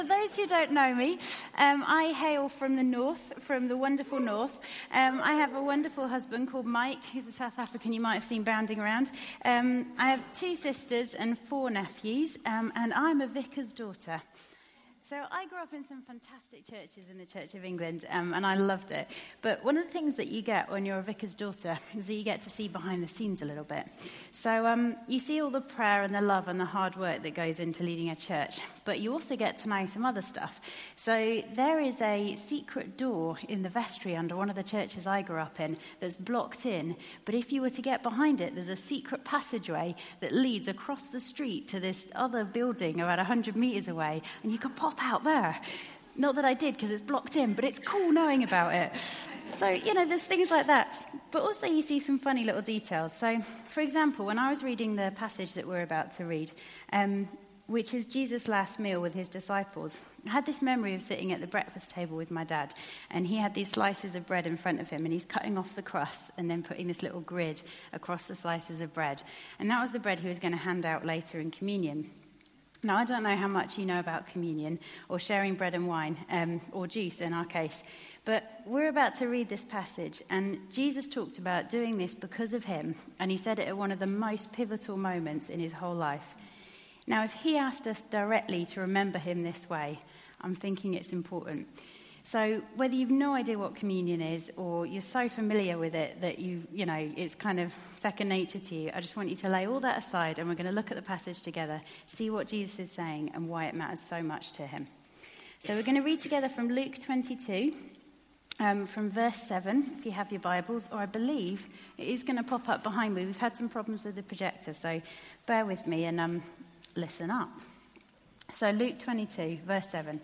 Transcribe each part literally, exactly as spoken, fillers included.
For those who don't know me, um, I hail from the north, from the wonderful north. Um, I have a wonderful husband called Mike, who's a South African you might have seen bounding around. Um, I have two sisters and four nephews, um, and I'm a vicar's daughter. So I grew up in some fantastic churches in the Church of England, um, and I loved it. But one of the things that you get when you're a vicar's daughter is that you get to see behind the scenes a little bit. So um, you see all the prayer and the love and the hard work that goes into leading a church, but you also get to know some other stuff. So there is a secret door in the vestry under one of the churches I grew up in that's blocked in, but if you were to get behind it, there's a secret passageway that leads across the street to this other building about one hundred metres away, and you can pop out there. Not that I did because it's blocked in, but it's cool knowing about it. So, you know, there's things like that. But also you see some funny little details. So, for example, when I was reading the passage that we're about to read, um, which is Jesus' last meal with his disciples, I had this memory of sitting at the breakfast table with my dad, and he had these slices of bread in front of him, and he's cutting off the crust and then putting this little grid across the slices of bread. And that was the bread he was going to hand out later in communion. Now, I don't know how much you know about communion or sharing bread and wine, um, or juice in our case, but we're about to read this passage, and Jesus talked about doing this because of him, and he said it at one of the most pivotal moments in his whole life. Now, if he asked us directly to remember him this way, I'm thinking it's important. So whether you've no idea what communion is or you're so familiar with it that you, you know, it's kind of second nature to you, I just want you to lay all that aside and we're going to look at the passage together, see what Jesus is saying and why it matters so much to him. So we're going to read together from Luke twenty-two, um, from verse seven, if you have your Bibles, or I believe it is going to pop up behind me. We've had some problems with the projector, so bear with me and um, listen up. So Luke twenty-two, verse seven.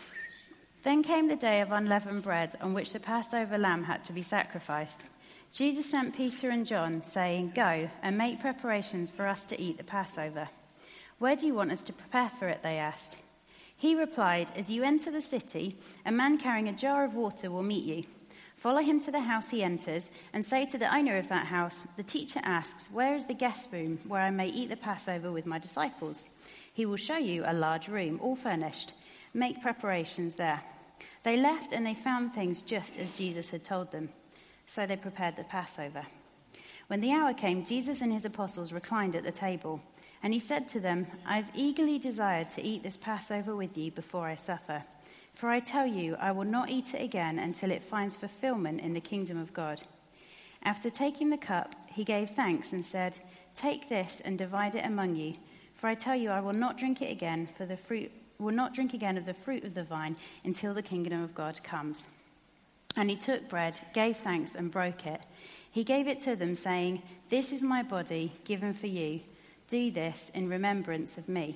Then came the day of unleavened bread on which the Passover lamb had to be sacrificed. Jesus sent Peter and John, saying, "Go and make preparations for us to eat the Passover." "Where do you want us to prepare for it?" they asked. He replied, "As you enter the city, a man carrying a jar of water will meet you. Follow him to the house he enters and say to the owner of that house, 'The teacher asks, where is the guest room where I may eat the Passover with my disciples?' He will show you a large room, all furnished. Make preparations there." They left and they found things just as Jesus had told them. So they prepared the Passover. When the hour came, Jesus and his apostles reclined at the table. And he said to them, "I have eagerly desired to eat this Passover with you before I suffer. For I tell you, I will not eat it again until it finds fulfillment in the kingdom of God." After taking the cup, he gave thanks and said, "Take this and divide it among you. For I tell you, I will not drink it again for the fruit will not drink again of the fruit of the vine until the kingdom of God comes." And he took bread, gave thanks, and broke it. He gave it to them, saying, "This is my body given for you. Do this in remembrance of me."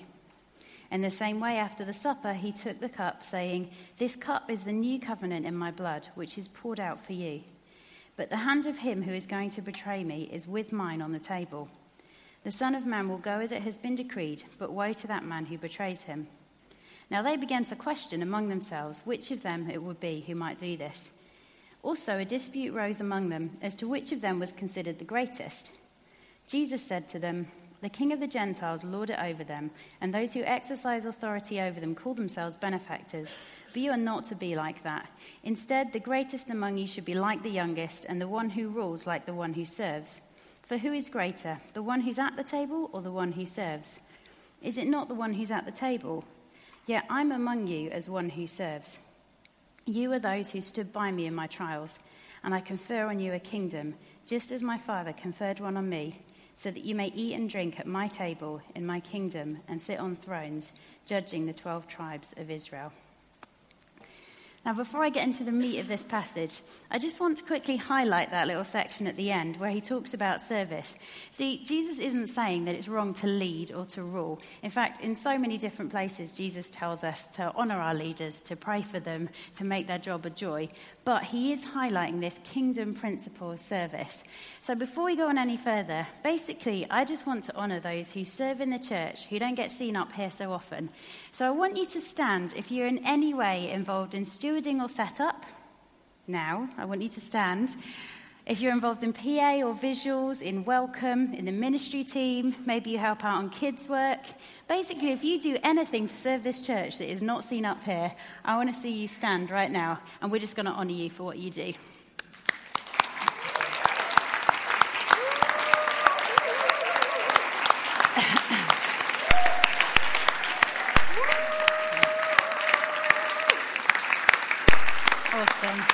In the same way, after the supper, he took the cup, saying, "This cup is the new covenant in my blood, which is poured out for you. But the hand of him who is going to betray me is with mine on the table. The Son of Man will go as it has been decreed, but woe to that man who betrays him." Now they began to question among themselves which of them it would be who might do this. Also a dispute rose among them as to which of them was considered the greatest. Jesus said to them, "The king of the Gentiles lord it over them, and those who exercise authority over them call themselves benefactors. But you are not to be like that. Instead, the greatest among you should be like the youngest, and the one who rules like the one who serves. For who is greater, the one who's at the table or the one who serves? Is it not the one who's at the table? Yet I'm among you as one who serves. You are those who stood by me in my trials, and I confer on you a kingdom, just as my Father conferred one on me, so that you may eat and drink at my table in my kingdom and sit on thrones, judging the twelve tribes of Israel." Now, before I get into the meat of this passage, I just want to quickly highlight that little section at the end where he talks about service. See, Jesus isn't saying that it's wrong to lead or to rule. In fact, in so many different places, Jesus tells us to honour our leaders, to pray for them, to make their job a joy. But he is highlighting this kingdom principle of service. So before we go on any further, basically, I just want to honour those who serve in the church, who don't get seen up here so often. So I want you to stand if you're in any way involved in stewarding or setup. Now, I want you to stand. If you're involved in P A or visuals, in welcome, in the ministry team, maybe you help out on kids' work. Basically, if you do anything to serve this church that is not seen up here, I want to see you stand right now, and we're just going to honour you for what you do. Awesome.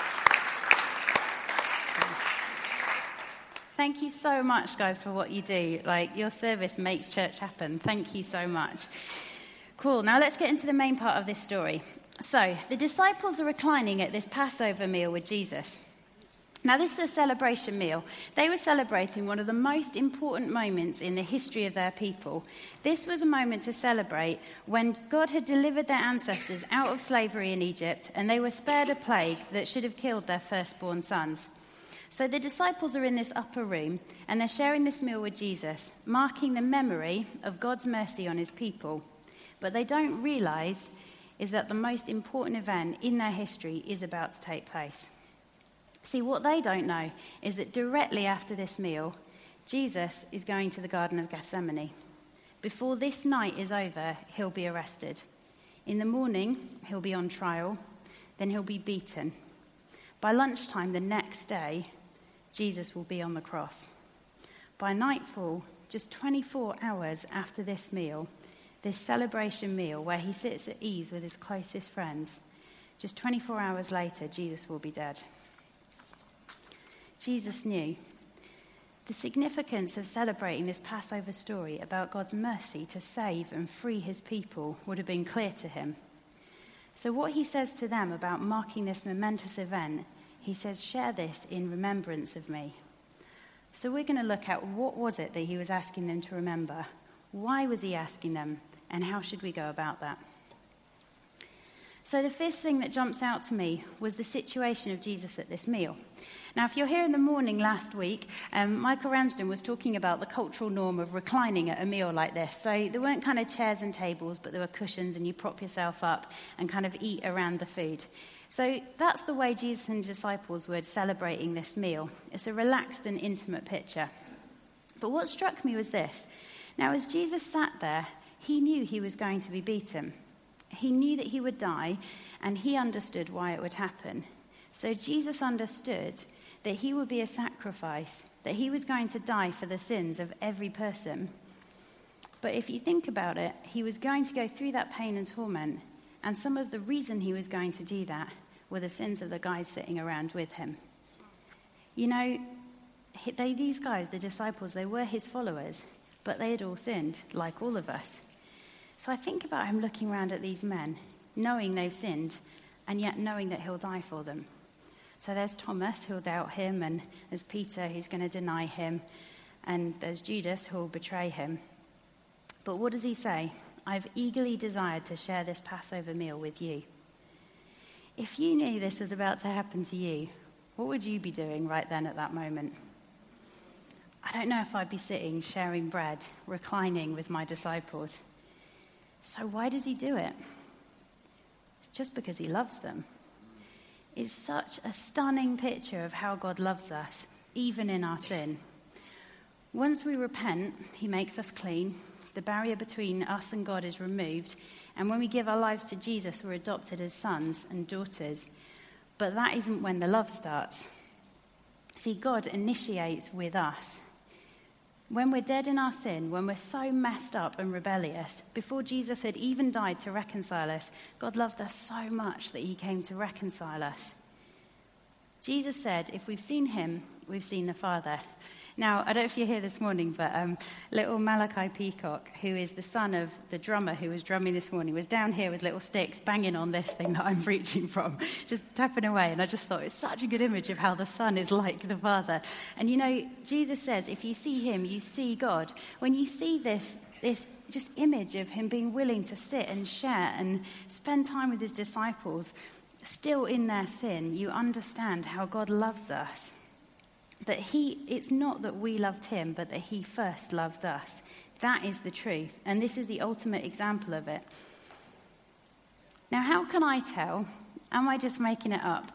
Thank you so much, guys, for what you do. Like, your service makes church happen. Thank you so much. Cool. Now let's get into the main part of this story. So, the disciples are reclining at this Passover meal with Jesus. Now, this is a celebration meal. They were celebrating one of the most important moments in the history of their people. This was a moment to celebrate when God had delivered their ancestors out of slavery in Egypt, and they were spared a plague that should have killed their firstborn sons. So the disciples are in this upper room, and they're sharing this meal with Jesus, marking the memory of God's mercy on his people. But they don't realize is that the most important event in their history is about to take place. See, what they don't know is that directly after this meal, Jesus is going to the Garden of Gethsemane. Before this night is over, he'll be arrested. In the morning, he'll be on trial. Then he'll be beaten. By lunchtime the next day, Jesus will be on the cross. By nightfall, just twenty-four hours after this meal, this celebration meal where he sits at ease with his closest friends, just twenty-four hours later, Jesus will be dead. Jesus knew the significance of celebrating this Passover story about God's mercy to save and free his people would have been clear to him. So what he says to them about marking this momentous event, he says, share this in remembrance of me. So we're going to look at what was it that he was asking them to remember, why was he asking them, and how should we go about that? So the first thing that jumps out to me was the situation of Jesus at this meal. Now, if you're here in the morning last week, um, Michael Ramsden was talking about the cultural norm of reclining at a meal like this. So there weren't kind of chairs and tables, but there were cushions, and you prop yourself up and kind of eat around the food. So that's the way Jesus and disciples were celebrating this meal. It's a relaxed and intimate picture. But what struck me was this. Now, as Jesus sat there, he knew he was going to be beaten. He knew that he would die, and he understood why it would happen. So Jesus understood that he would be a sacrifice, that he was going to die for the sins of every person. But if you think about it, he was going to go through that pain and torment, and some of the reason he was going to do that were the sins of the guys sitting around with him. You know, they, these guys, the disciples, they were his followers, but they had all sinned, like all of us. So I think about him looking around at these men, knowing they've sinned, and yet knowing that he'll die for them. So there's Thomas, who'll doubt him, and there's Peter, who's going to deny him, and there's Judas, who'll betray him. But what does he say? I've eagerly desired to share this Passover meal with you. If you knew this was about to happen to you, what would you be doing right then at that moment? I don't know if I'd be sitting, sharing bread, reclining with my disciples. So why does he do it? It's just because he loves them. It's such a stunning picture of how God loves us, even in our sin. Once we repent, he makes us clean. The barrier between us and God is removed. And when we give our lives to Jesus, we're adopted as sons and daughters. But that isn't when the love starts. See, God initiates with us. When we're dead in our sin, when we're so messed up and rebellious, before Jesus had even died to reconcile us, God loved us so much that he came to reconcile us. Jesus said, if we've seen him, we've seen the Father. Now, I don't know if you're here this morning, but um, little Malachi Peacock, who is the son of the drummer who was drumming this morning, was down here with little sticks banging on this thing that I'm preaching from, just tapping away. And I just thought it's such a good image of how the Son is like the Father. And you know, Jesus says, if you see him, you see God. When you see this, this just image of him being willing to sit and share and spend time with his disciples, still in their sin, you understand how God loves us. That he, it's not that we loved him, but that he first loved us. That is the truth. And this is the ultimate example of it. Now, how can I tell, am I just making it up,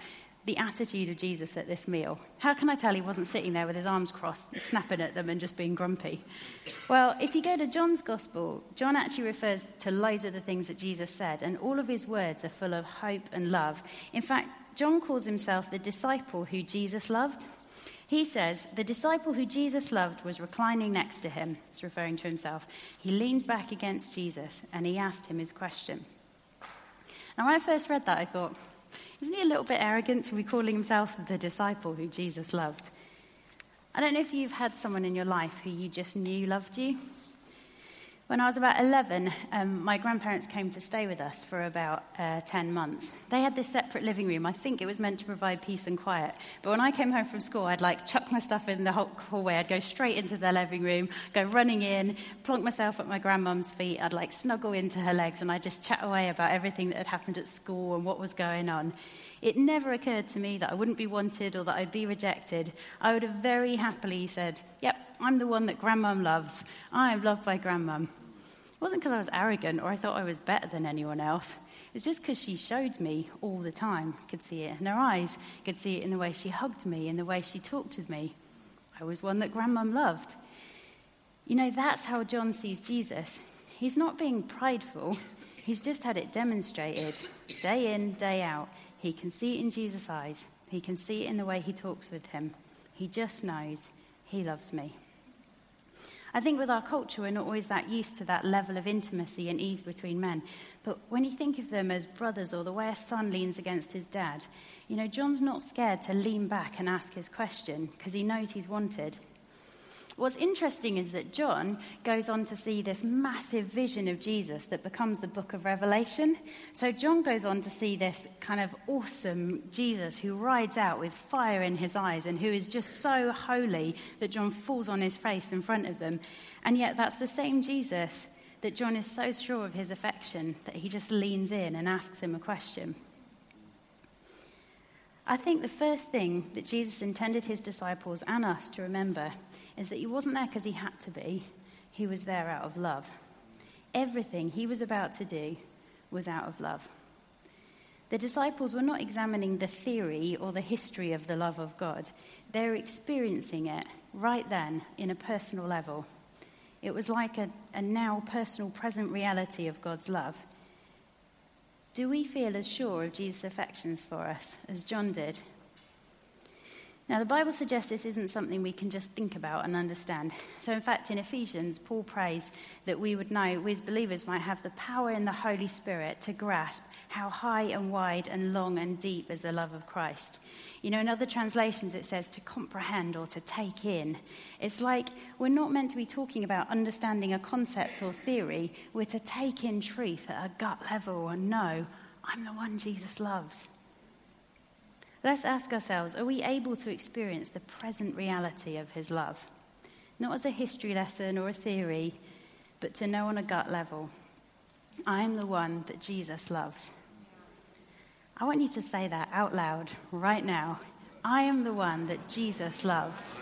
the attitude of Jesus at this meal. How can I tell he wasn't sitting there with his arms crossed, snapping at them and just being grumpy? Well, if you go to John's Gospel, John actually refers to loads of the things that Jesus said, and all of his words are full of hope and love. In fact, John calls himself the disciple who Jesus loved. He says, the disciple who Jesus loved was reclining next to him. He's referring to himself. He leaned back against Jesus and he asked him his question. Now, when I first read that, I thought, isn't he a little bit arrogant to be calling himself the disciple who Jesus loved? I don't know if you've had someone in your life who you just knew loved you. When I was about eleven, um, my grandparents came to stay with us for about uh, ten months. They had this separate living room. I think it was meant to provide peace and quiet. But when I came home from school, I'd like chuck my stuff in the hallway. I'd go straight into their living room, go running in, plonk myself at my grandmum's feet. I'd like snuggle into her legs and I'd just chat away about everything that had happened at school and what was going on. It never occurred to me that I wouldn't be wanted or that I'd be rejected. I would have very happily said, yep, I'm the one that grandmum loves. I am loved by grandmum. It wasn't because I was arrogant or I thought I was better than anyone else. It was just because she showed me all the time. I could see it in her eyes. I could see it in the way she hugged me, in the way she talked with me. I was one that grandmum loved. You know, that's how John sees Jesus. He's not being prideful. He's just had it demonstrated day in, day out. He can see it in Jesus' eyes. He can see it in the way he talks with him. He just knows he loves me. I think with our culture, we're not always that used to that level of intimacy and ease between men. But when you think of them as brothers or the way a son leans against his dad, you know, John's not scared to lean back and ask his question because he knows he's wanted. What's interesting is that John goes on to see this massive vision of Jesus that becomes the book of Revelation. So John goes on to see this kind of awesome Jesus who rides out with fire in his eyes and who is just so holy that John falls on his face in front of them. And yet that's the same Jesus that John is so sure of his affection that he just leans in and asks him a question. I think the first thing that Jesus intended his disciples and us to remember is that he wasn't there because he had to be. He was there out of love. Everything he was about to do was out of love. The disciples were not examining the theory or the history of the love of God. They were experiencing it right then in a personal level. It was like a, a now personal present reality of God's love. Do we feel as sure of Jesus' affections for us as John did? Now, the Bible suggests this isn't something we can just think about and understand. So, in fact, in Ephesians, Paul prays that we would know, we as believers might have the power in the Holy Spirit to grasp how high and wide and long and deep is the love of Christ. You know, in other translations, it says to comprehend or to take in. It's like we're not meant to be talking about understanding a concept or theory. We're to take in truth at a gut level and know, I'm the one Jesus loves. Let's ask ourselves, are we able to experience the present reality of his love? Not as a history lesson or a theory, but to know on a gut level, I am the one that Jesus loves. I want you to say that out loud right now. I am the one that Jesus loves.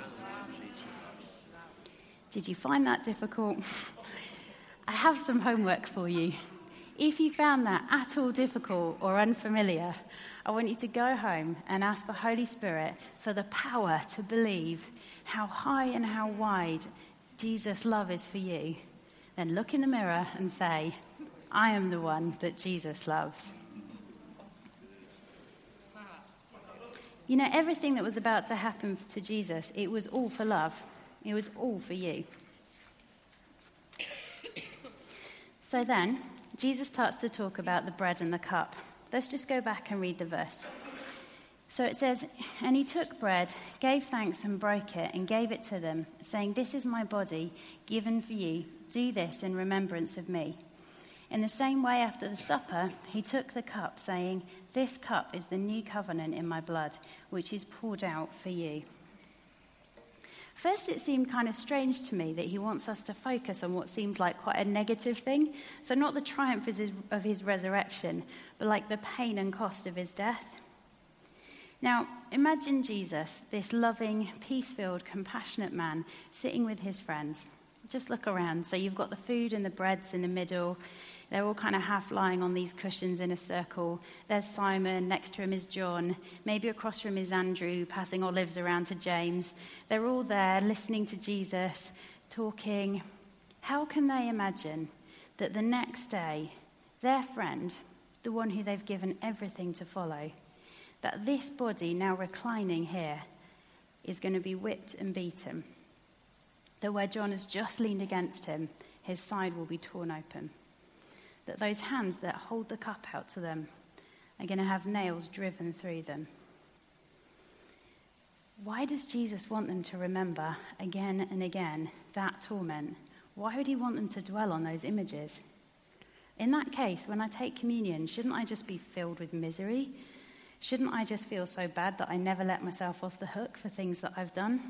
Did you find that difficult? I have some homework for you. If you found that at all difficult or unfamiliar, I want you to go home and ask the Holy Spirit for the power to believe how high and how wide Jesus' love is for you. Then look in the mirror and say, I am the one that Jesus loves. You know, everything that was about to happen to Jesus, it was all for love. It was all for you. So then, Jesus starts to talk about the bread and the cup. Let's just go back and read the verse. So it says, and he took bread, gave thanks and broke it and gave it to them, saying, this is my body given for you. Do this in remembrance of me. In the same way, after the supper, he took the cup, saying, this cup is the new covenant in my blood, which is poured out for you. First, it seemed kind of strange to me that he wants us to focus on what seems like quite a negative thing. So not the triumph of his, of his resurrection, but like the pain and cost of his death. Now, imagine Jesus, this loving, peace-filled, compassionate man, sitting with his friends. Just look around. So you've got the food and the breads in the middle. They're all kind of half lying on these cushions in a circle. There's Simon, next to him is John, maybe across from him is Andrew, passing olives around to James. They're all there listening to Jesus, talking. How can they imagine that the next day, their friend, the one who they've given everything to follow, that this body now reclining here is going to be whipped and beaten? That where John has just leaned against him, his side will be torn open. That those hands that hold the cup out to them are going to have nails driven through them. Why does Jesus want them to remember again and again that torment? Why would he want them to dwell on those images? In that case, when I take communion, shouldn't I just be filled with misery? Shouldn't I just feel so bad that I never let myself off the hook for things that I've done?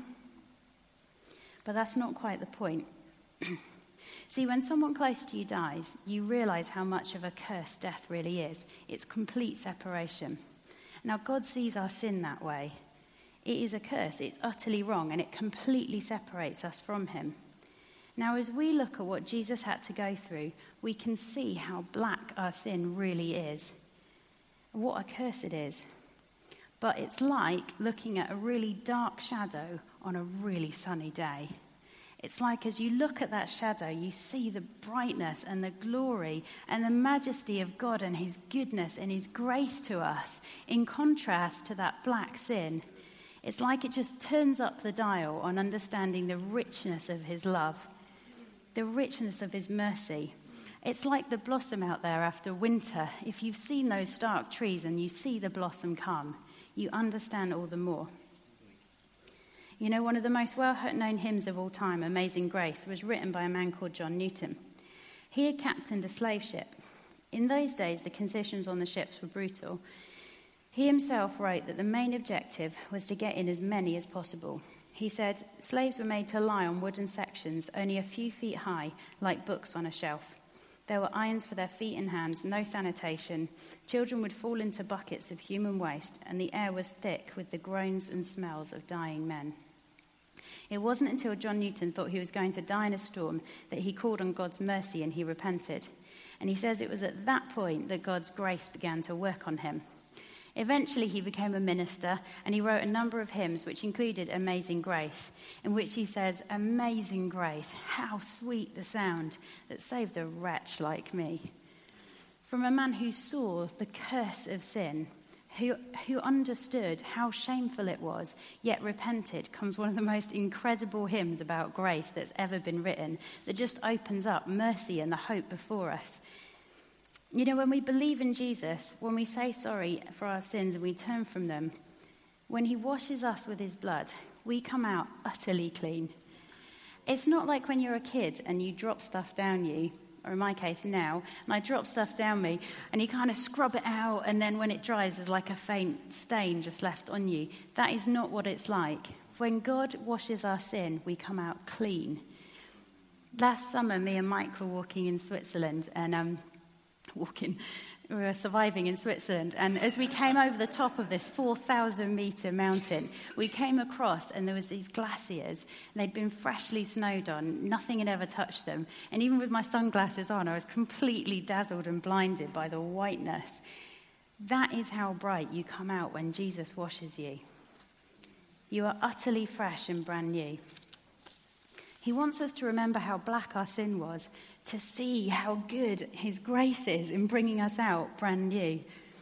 But that's not quite the point. See, when someone close to you dies, you realize how much of a curse death really is. It's complete separation. Now, God sees our sin that way. It is a curse. It's utterly wrong, and it completely separates us from him. Now, as we look at what Jesus had to go through, we can see how black our sin really is. What a curse it is. But it's like looking at a really dark shadow on a really sunny day. It's like as you look at that shadow, you see the brightness and the glory and the majesty of God and his goodness and his grace to us, in contrast to that black sin. It's like it just turns up the dial on understanding the richness of his love, the richness of his mercy. It's like the blossom out there after winter. If you've seen those stark trees and you see the blossom come, you understand all the more. You know, one of the most well-known hymns of all time, Amazing Grace, was written by a man called John Newton. He had captained a slave ship. In those days, the conditions on the ships were brutal. He himself wrote that the main objective was to get in as many as possible. He said, slaves were made to lie on wooden sections only a few feet high, like books on a shelf. There were irons for their feet and hands, no sanitation. Children would fall into buckets of human waste, and the air was thick with the groans and smells of dying men. It wasn't until John Newton thought he was going to die in a storm that he called on God's mercy and he repented. And he says it was at that point that God's grace began to work on him. Eventually he became a minister, and he wrote a number of hymns which included Amazing Grace, in which he says, "Amazing grace, how sweet the sound that saved a wretch like me." From a man who saw the curse of sin, who, who understood how shameful it was, yet repented, comes one of the most incredible hymns about grace that's ever been written, that just opens up mercy and the hope before us. You know, when we believe in Jesus, when we say sorry for our sins and we turn from them, when he washes us with his blood, we come out utterly clean. It's not like when you're a kid and you drop stuff down you, or in my case now, and I drop stuff down me, and you kind of scrub it out, and then when it dries, there's like a faint stain just left on you. That is not what it's like. When God washes our sin, we come out clean. Last summer, me and Mike were walking in Switzerland, and um, walking, we were surviving in Switzerland, and as we came over the top of this four thousand metre mountain, we came across, and there was these glaciers, and they'd been freshly snowed on. Nothing had ever touched them, and even with my sunglasses on, I was completely dazzled and blinded by the whiteness. That is how bright you come out when Jesus washes you. You are utterly fresh and brand new. He wants us to remember how black our sin was, to see how good his grace is in bringing us out brand new.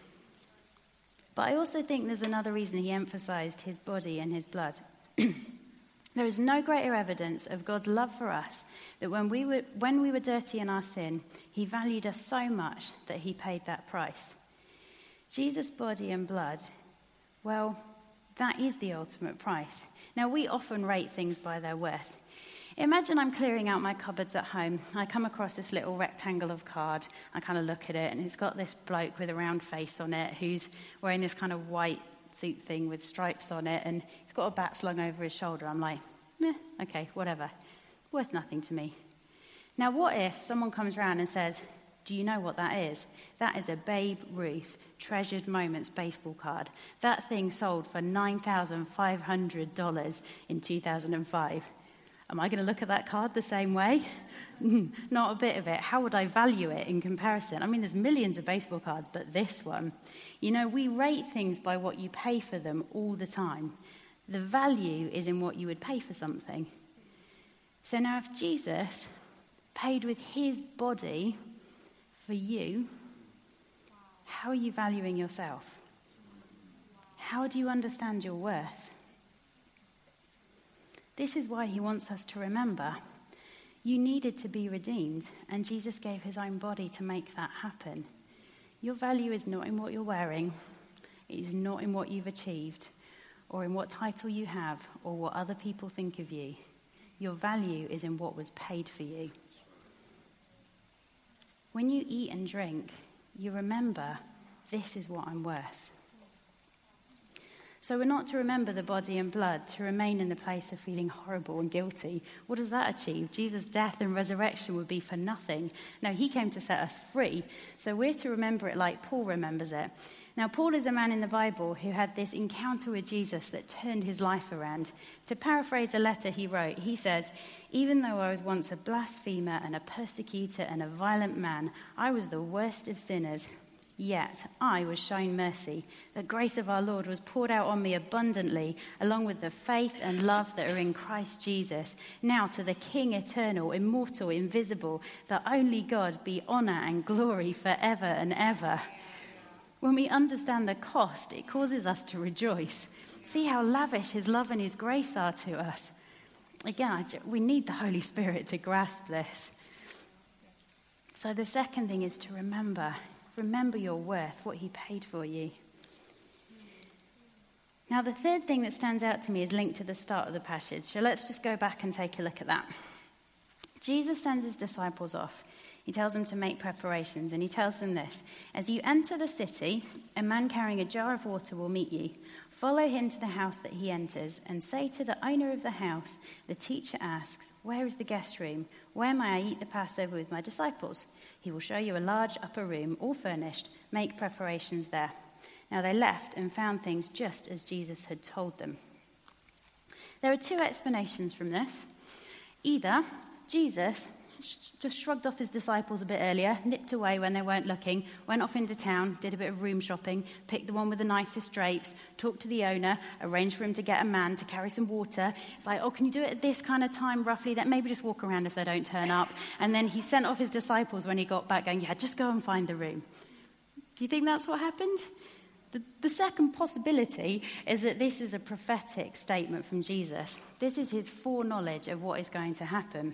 But I also think there's another reason he emphasized his body and his blood. There is no greater evidence of God's love for us that when we were when we were dirty in our sin, he valued us so much that he paid that price. Jesus' body and blood, well, that is the ultimate price. Now, we often rate things by their worth. Imagine I'm clearing out my cupboards at home. I come across this little rectangle of card. I kind of look at it, and it's got this bloke with a round face on it who's wearing this kind of white suit thing with stripes on it, and he's got a bat slung over his shoulder. I'm like, eh, okay, whatever. Worth nothing to me. Now, what if someone comes around and says, do you know what that is? That is a Babe Ruth Treasured Moments baseball card. That thing sold for nine thousand five hundred dollars in two thousand five. Am I going to look at that card the same way? Not a bit of it. How would I value it in comparison? I mean, there's millions of baseball cards, but this one, you know, we rate things by what you pay for them all the time. The value is in what you would pay for something. So now if Jesus paid with his body for you, how are you valuing yourself? How do you understand your worth? This is why he wants us to remember. You needed to be redeemed, and Jesus gave his own body to make that happen. Your value is not in what you're wearing. It is not in what you've achieved, or in what title you have, or what other people think of you. Your value is in what was paid for you. When you eat and drink, you remember, this is what I'm worth. So we're not to remember the body and blood, to remain in the place of feeling horrible and guilty. What does that achieve? Jesus' death and resurrection would be for nothing. No, he came to set us free. So we're to remember it like Paul remembers it. Now, Paul is a man in the Bible who had this encounter with Jesus that turned his life around. To paraphrase a letter he wrote, he says, "Even though I was once a blasphemer and a persecutor and a violent man, I was the worst of sinners. Yet I was shown mercy. The grace of our Lord was poured out on me abundantly, along with the faith and love that are in Christ Jesus. Now to the King eternal, immortal, invisible, the only God, be honor and glory forever and ever." When we understand the cost, it causes us to rejoice. See how lavish his love and his grace are to us. Again, we need the Holy Spirit to grasp this. So the second thing is to remember. Remember your worth, what he paid for you. Now, the third thing that stands out to me is linked to the start of the passage. So let's just go back and take a look at that. Jesus sends his disciples off. He tells them to make preparations, and he tells them this: "As you enter the city, a man carrying a jar of water will meet you. Follow him to the house that he enters, and say to the owner of the house, 'The teacher asks, where is the guest room? Where may I eat the Passover with my disciples?' He will show you a large upper room, all furnished. Make preparations there." Now they left and found things just as Jesus had told them. There are two explanations from this. Either Jesus just shrugged off his disciples a bit earlier, nipped away when they weren't looking, went off into town, did a bit of room shopping, picked the one with the nicest drapes, talked to the owner, arranged for him to get a man to carry some water. It's like, "Oh, can you do it at this kind of time roughly? That maybe just walk around if they don't turn up." And then he sent off his disciples when he got back going, "Yeah, just go and find the room." Do you think that's what happened? The, the second possibility is that this is a prophetic statement from Jesus. This is his foreknowledge of what is going to happen.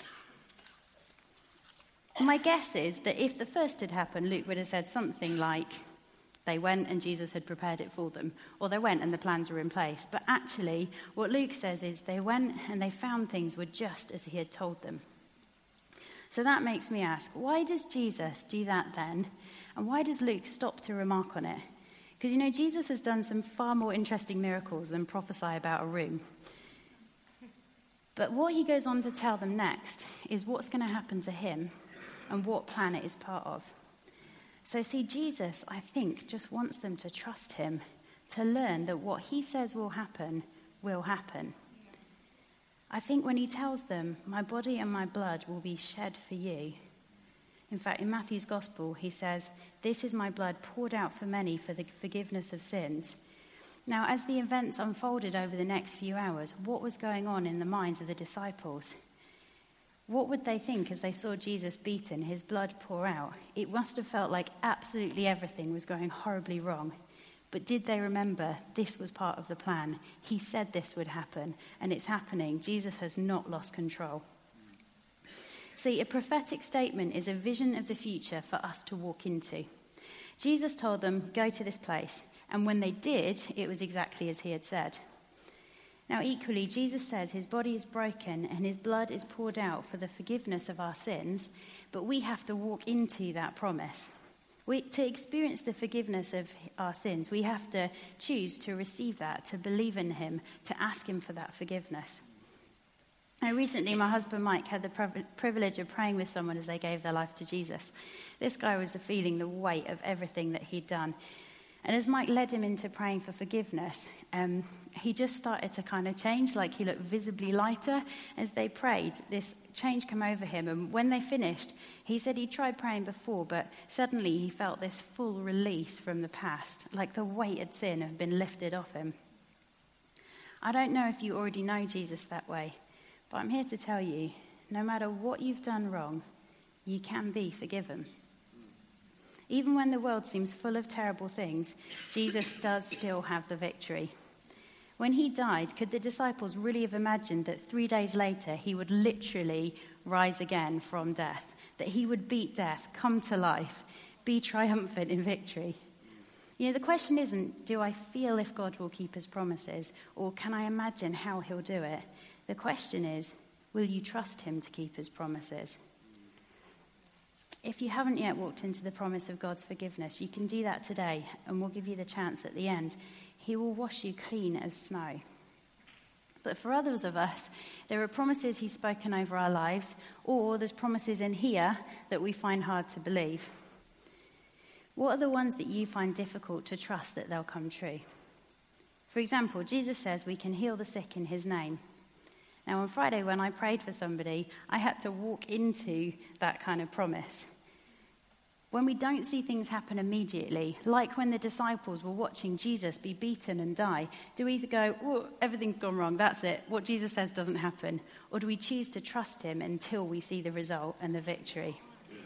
My guess is that if the first had happened, Luke would have said something like, they went and Jesus had prepared it for them, or they went and the plans were in place. But actually, what Luke says is they went and they found things were just as he had told them. So that makes me ask, why does Jesus do that then? And why does Luke stop to remark on it? Because, you know, Jesus has done some far more interesting miracles than prophesy about a room. But what he goes on to tell them next is what's going to happen to him and what plan it is part of. So see, Jesus, I think, just wants them to trust him, to learn that what he says will happen, will happen. I think when he tells them, "My body and my blood will be shed for you." In fact, in Matthew's Gospel, he says, "This is my blood poured out for many for the forgiveness of sins." Now, as the events unfolded over the next few hours, what was going on in the minds of the disciples? What would they think as they saw Jesus beaten, his blood pour out? It must have felt like absolutely everything was going horribly wrong. But did they remember this was part of the plan? He said this would happen, and it's happening. Jesus has not lost control. See, a prophetic statement is a vision of the future for us to walk into. Jesus told them, "Go to this place." And when they did, it was exactly as he had said. Now, equally, Jesus says his body is broken and his blood is poured out for the forgiveness of our sins, but we have to walk into that promise. We, to experience the forgiveness of our sins, we have to choose to receive that, to believe in him, to ask him for that forgiveness. Now, recently, my husband Mike had the privilege of praying with someone as they gave their life to Jesus. This guy was feeling the weight of everything that he'd done. And as Mike led him into praying for forgiveness, um, he just started to kind of change, like he looked visibly lighter. As they prayed, this change came over him. And when they finished, he said he tried praying before, but suddenly he felt this full release from the past, like the weight of sin had been lifted off him. I don't know if you already know Jesus that way, but I'm here to tell you, no matter what you've done wrong, you can be forgiven. Even when the world seems full of terrible things, Jesus does still have the victory. When he died, could the disciples really have imagined that three days later he would literally rise again from death? That he would beat death, come to life, be triumphant in victory? You know, the question isn't, do I feel if God will keep his promises, or can I imagine how he'll do it? The question is, will you trust him to keep his promises? If you haven't yet walked into the promise of God's forgiveness, you can do that today, and we'll give you the chance at the end. He will wash you clean as snow. But for others of us, there are promises he's spoken over our lives, or there's promises in here that we find hard to believe. What are the ones that you find difficult to trust that they'll come true? For example, Jesus says we can heal the sick in his name. Now, on Friday, when I prayed for somebody, I had to walk into that kind of promise. When we don't see things happen immediately, like when the disciples were watching Jesus be beaten and die, do we either go, oh, everything's gone wrong, that's it, what Jesus says doesn't happen, or do we choose to trust him until we see the result and the victory?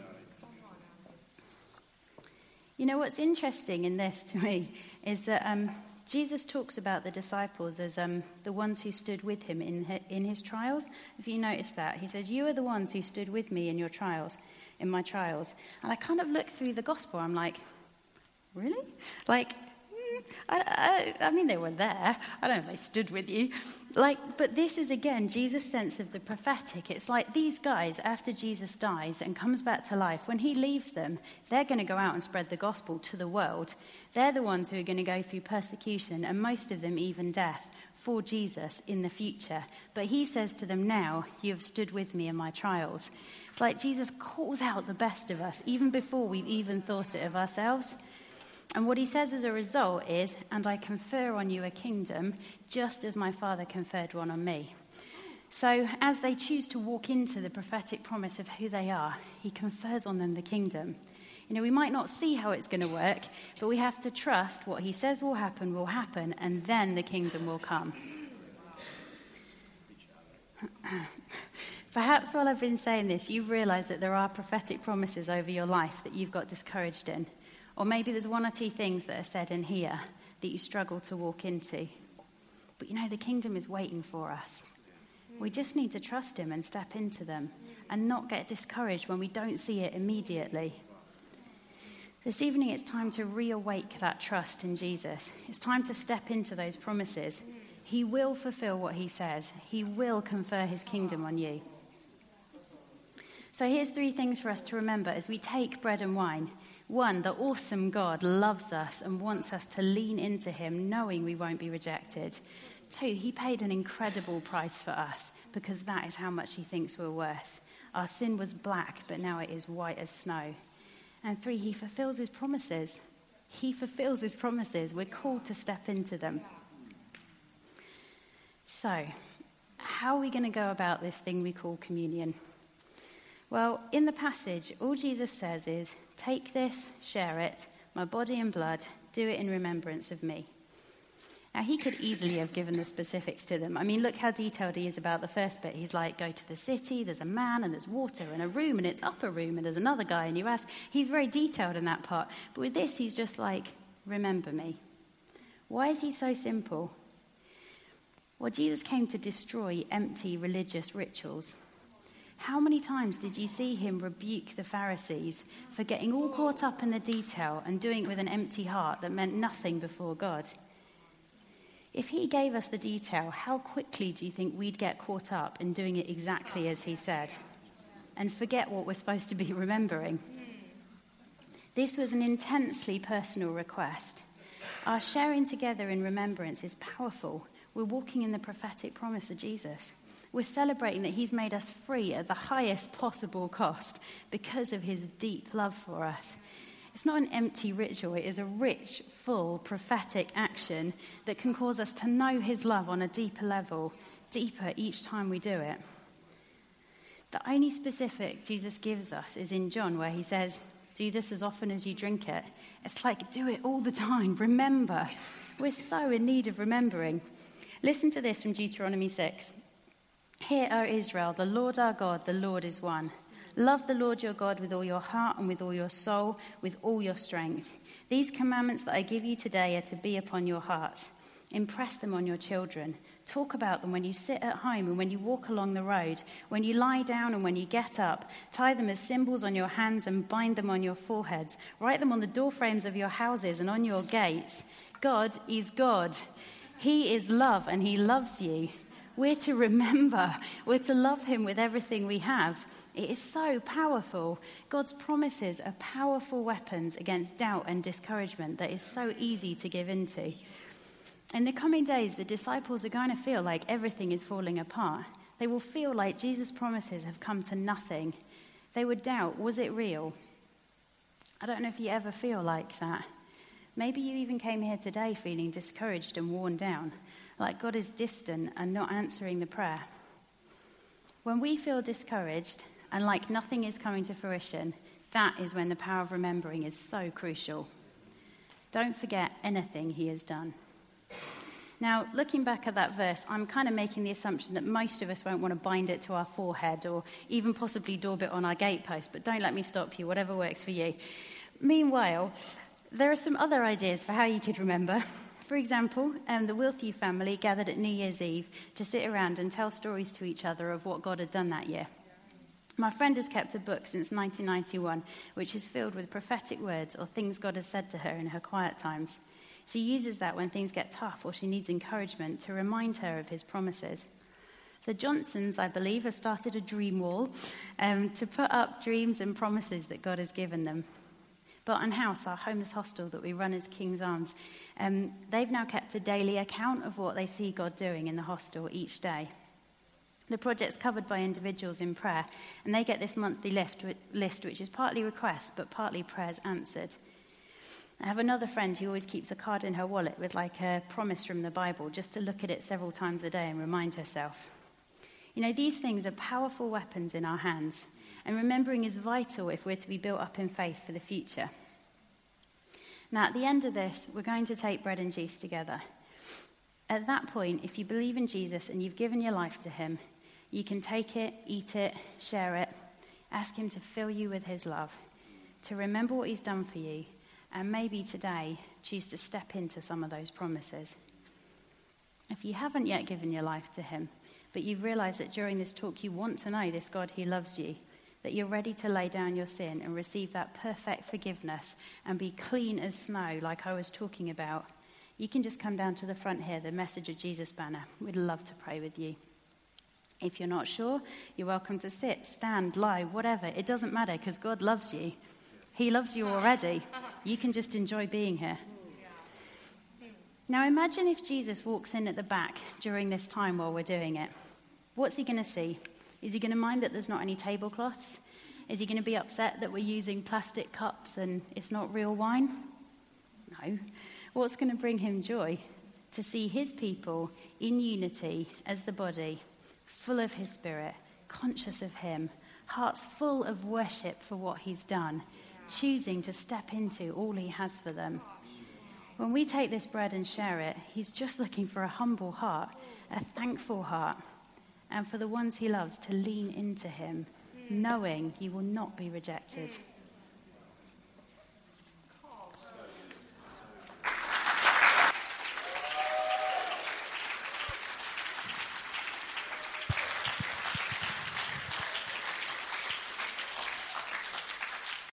You know, what's interesting in this to me is that um, Jesus talks about the disciples as um, the ones who stood with him in his, in his trials. If you notice that, he says, you are the ones who stood with me in your trials, in my trials. And I kind of look through the gospel, I'm like, really? Like, mm, I, I, I mean, they were there. I don't know if they stood with you. Like, but this is, again, Jesus' sense of the prophetic. It's like these guys, after Jesus dies and comes back to life, when he leaves them, they're going to go out and spread the gospel to the world. They're the ones who are going to go through persecution, and most of them even death, for Jesus in the future. But he says to them now, you have stood with me in my trials. It's like Jesus calls out the best of us, even before we've even thought it of ourselves. And what he says as a result is, and I confer on you a kingdom, just as my Father conferred one on me. So as they choose to walk into the prophetic promise of who they are, he confers on them the kingdom. You know, we might not see how it's going to work, but we have to trust what he says will happen will happen, and then the kingdom will come. Perhaps while I've been saying this, you've realized that there are prophetic promises over your life that you've got discouraged in. Or maybe there's one or two things that are said in here that you struggle to walk into. But you know, the kingdom is waiting for us. We just need to trust him and step into them and not get discouraged when we don't see it immediately. This evening, it's time to reawake that trust in Jesus. It's time to step into those promises. He will fulfill what he says. He will confer his kingdom on you. So here's three things for us to remember as we take bread and wine. One, the awesome God loves us and wants us to lean into him, knowing we won't be rejected. Two, he paid an incredible price for us because that is how much he thinks we're worth. Our sin was black, but now it is white as snow. And three, he fulfills his promises. He fulfills his promises. We're called to step into them. So, how are we going to go about this thing we call communion? Well, in the passage, all Jesus says is, take this, share it, my body and blood, do it in remembrance of me. Now, he could easily have given the specifics to them. I mean, look how detailed he is about the first bit. He's like, go to the city, there's a man, and there's water, and a room, and it's upper room, and there's another guy, and you ask. He's very detailed in that part. But with this, he's just like, remember me. Why is he so simple? Well, Jesus came to destroy empty religious rituals. How many times did you see him rebuke the Pharisees for getting all caught up in the detail and doing it with an empty heart that meant nothing before God? If he gave us the detail, how quickly do you think we'd get caught up in doing it exactly as he said and forget what we're supposed to be remembering? This was an intensely personal request. Our sharing together in remembrance is powerful. We're walking in the prophetic promise of Jesus. We're celebrating that he's made us free at the highest possible cost because of his deep love for us. It's not an empty ritual. It is a rich, full, prophetic action that can cause us to know his love on a deeper level, deeper each time we do it. The only specific Jesus gives us is in John, where he says, do this as often as you drink it. It's like, do it all the time. Remember. We're so in need of remembering. Listen to this from Deuteronomy six. Hear, O Israel, the Lord our God, the Lord is one. Love the Lord your God with all your heart and with all your soul, with all your strength. These commandments that I give you today are to be upon your heart. Impress them on your children. Talk about them when you sit at home and when you walk along the road, when you lie down and when you get up. Tie them as symbols on your hands and bind them on your foreheads. Write them on the doorframes of your houses and on your gates. God is God. He is love and he loves you. We're to remember. We're to love him with everything we have. It is so powerful. God's promises are powerful weapons against doubt and discouragement that is so easy to give into. In the coming days, the disciples are going to feel like everything is falling apart. They will feel like Jesus' promises have come to nothing. They would doubt, was it real? I don't know if you ever feel like that. Maybe you even came here today feeling discouraged and worn down, like God is distant and not answering the prayer. When we feel discouraged and like nothing is coming to fruition, that is when the power of remembering is so crucial. Don't forget anything he has done. Now, looking back at that verse, I'm kind of making the assumption that most of us won't want to bind it to our forehead or even possibly daub it on our gatepost, but don't let me stop you, whatever works for you. Meanwhile, there are some other ideas for how you could remember. For example, um, the Wilthew family gathered at New Year's Eve to sit around and tell stories to each other of what God had done that year. My friend has kept a book since nineteen ninety-one, which is filled with prophetic words or things God has said to her in her quiet times. She uses that when things get tough or she needs encouragement to remind her of his promises. The Johnsons, I believe, have started a dream wall um, to put up dreams and promises that God has given them. Barton House, our homeless hostel that we run as King's Arms, um, they've now kept a daily account of what they see God doing in the hostel each day. The project's covered by individuals in prayer, and they get this monthly list, list which is partly requests but partly prayers answered. I have another friend who always keeps a card in her wallet with like a promise from the Bible, just to look at it several times a day and remind herself. You know, these things are powerful weapons in our hands, and remembering is vital if we're to be built up in faith for the future. Now, at the end of this, we're going to take bread and juice together. At that point, if you believe in Jesus and you've given your life to him, you can take it, eat it, share it, ask him to fill you with his love, to remember what he's done for you, and maybe today choose to step into some of those promises. If you haven't yet given your life to him, but you've realized that during this talk you want to know this God who loves you, that you're ready to lay down your sin and receive that perfect forgiveness and be clean as snow like I was talking about, you can just come down to the front here, the Message of Jesus banner. We'd love to pray with you. If you're not sure, you're welcome to sit, stand, lie, whatever. It doesn't matter because God loves you. He loves you already. You can just enjoy being here. Now imagine if Jesus walks in at the back during this time while we're doing it. What's he going to see? Is he going to mind that there's not any tablecloths? Is he going to be upset that we're using plastic cups and it's not real wine? No. What's going to bring him joy? To see his people in unity as the body, full of his spirit, conscious of him, hearts full of worship for what he's done, choosing to step into all he has for them. When we take this bread and share it, he's just looking for a humble heart, a thankful heart, and for the ones he loves to lean into him, knowing you will not be rejected.